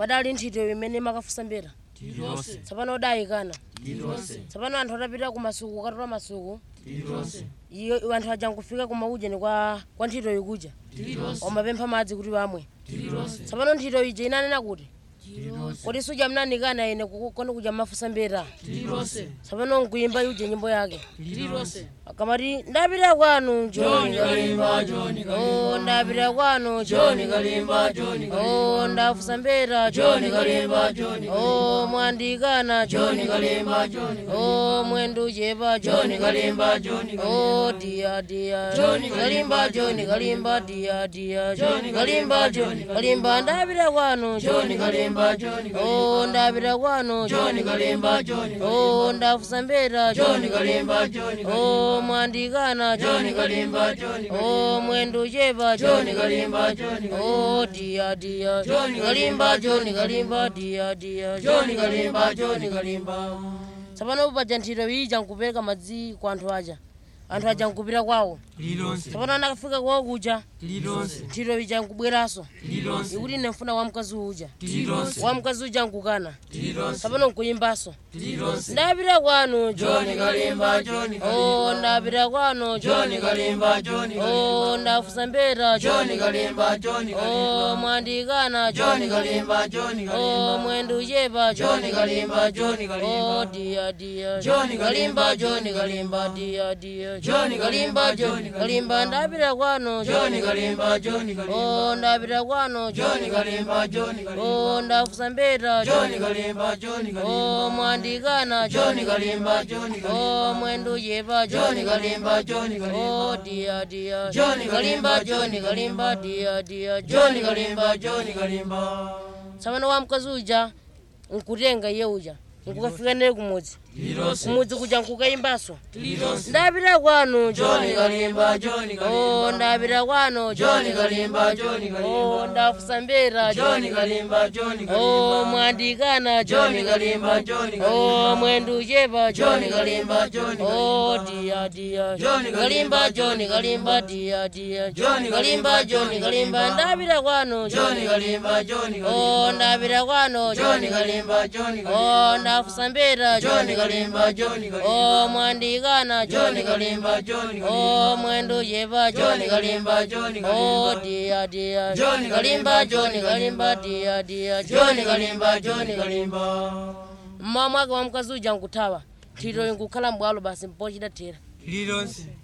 padali ntchito imene makafusa mbera tililonse tsapano odayikana tililonse tsapano anthu atapita kumasuku katola masuku tililonse iyo anthu aja nkufika kumaujeni kwa ntchito ikuja tililonse omapempha madzi kuti bamwe tililonse tsapano ntchito ija inanena kuti tililonse kodi suja mnanikana ine kukona kuja mafusa mbera tililonse tsapano nkuyimba uje nyimbo yake tililonse akamati ndapita kwanu John Kalimba John oh ndapita kwanu John Kalimba John oh ndafusa mbera John Kalimba John oh mwandikana John Kalimba John oh mwendu chepa John Kalimba John oh dia dia John Kalimba John Kalimba dia dia John Kalimba John Kalimba ndapita kwanu John Kalimba John oh ndapita kwanu John Kalimba John oh ndafusa mbera John Kalimba John oh mwandikana John Kalimba John oh mwendu chepa John Kalimba John oh dia dia John Kalimba John Kalimba dia dia John Kalimba John Kalimba tsapano upaja ntchito ija nkupeka madzi kwa anthu aja nkupita kwawo tililonse tsapano anakafika kwawo kuja tililonse ntchito ija nkubweranso tililonse ikuti ine mfuna wamkazi uja tililonse wamkazi uja nkukana tililonse tsapano nkuyimbaso tililonse ndapita kwanu John Kalimba John oh ndapita kwanu John Kalimba John oh ndafusa mbera John Kalimba John oh mwandikana John Kalimba John oh mwendu chepa John Kalimba John oh dia dia John Kalimba John Kalimba dia dia John Kalimba John Kalimba ndapita kwanu John Kalimba John oh ndapita kwanu John Kalimba John oh ndafusa mbera John Kalimba John oh mwandikana John Kalimba John oh mwendu chepa John Kalimba John oh dia dia John Kalimba John Kalimba dia dia John Kalimba John Kalimba tsapano wamkazi uja nkutenga iye uja nkukafika naye kumudzi tililonse kumudzi kuja nkukayimbaso tililonse ndapita kwanu John Kalimba John oh ndapita kwanu John Kalimba John oh ndafusa mbera John Kalimba John oh mwandikana John Kalimba John oh mwendu chepa John Kalimba John oh dia dia John Kalimba John Kalimba dia dia John Kalimba John Kalimba ndapita kwanu John Kalimba John oh ndapita kwanu John Kalimba John oh ndafusa mbera John Kalimba John oh mwandikana John Kalimba John oh mwendu chepa John Kalimba John oh dia dia John Kalimba John Kalimba dia dia John Kalimba John Kalimba mama wake wamkazi uja nkuthawa ntchito nkukhala mbwalo basi mpochita thera tililonse